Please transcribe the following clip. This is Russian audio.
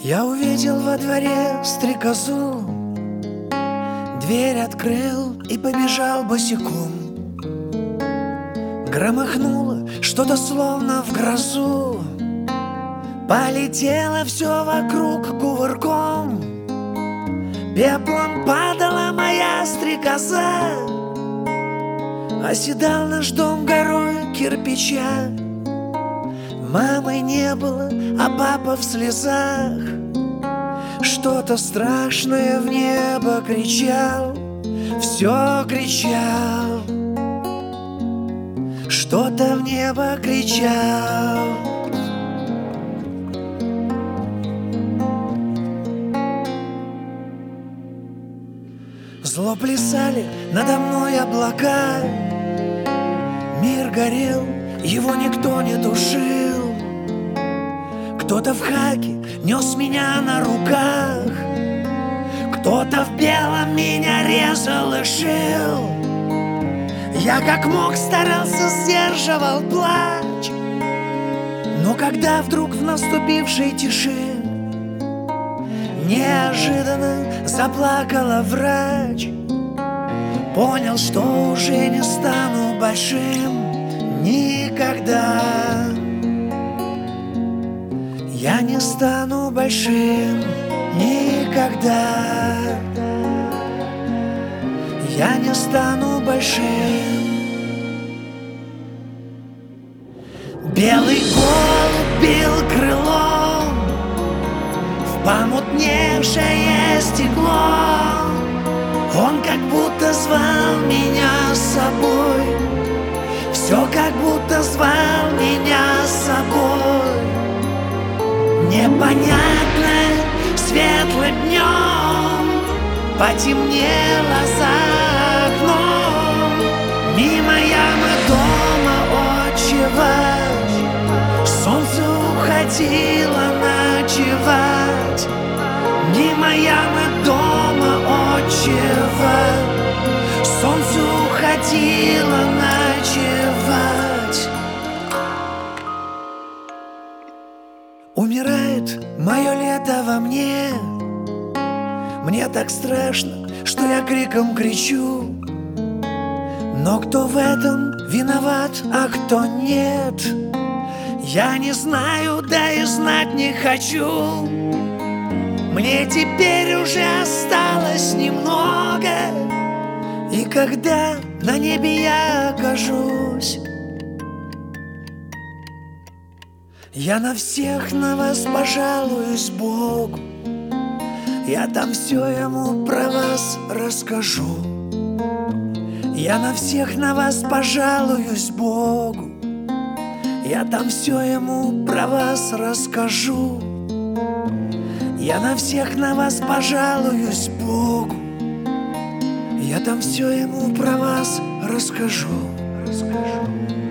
Я увидел во дворе стрекозу, дверь открыл и побежал босиком. Громыхнуло что-то словно в грозу, полетело все вокруг кувырком. Пеплом падала моя стрекоза, оседал наш дом горой кирпича. Мамы не было, а папа в слезах что-то страшное в небо кричал, все кричал, что-то в небо кричал. Зло плясали надо мной облака, мир горел, его никто не тушил. Кто-то в хаке нес меня на руках, кто-то в белом меня резал и шил. Я как мог старался, сдерживал плач, но когда вдруг в наступившей тиши неожиданно заплакала врач, понял, что уже не стану большим никогда. Я не стану большим никогда. Я не стану большим. Белый голубь бил крылом в помутневшее стекло. Он как будто звал меня с собой, все как будто звал меня с собой. Непонятно, светлым днем потемнело за окном. Мимо ямы дома отчевать, солнце уходило ночевать. Мимо ямы дома отчевать, солнце уходило ночевать. Умирает мое лето во мне, мне так страшно, что я криком кричу. Но кто в этом виноват, а кто нет, я не знаю, да и знать не хочу. Мне теперь уже осталось немного, и когда на небе я окажусь, я на всех на вас пожалуюсь Богу. Я там все ему про вас расскажу. Я на всех на вас пожалуюсь Богу. Я там все ему про вас расскажу. Я на всех на вас пожалуюсь Богу. Я там все ему про вас расскажу.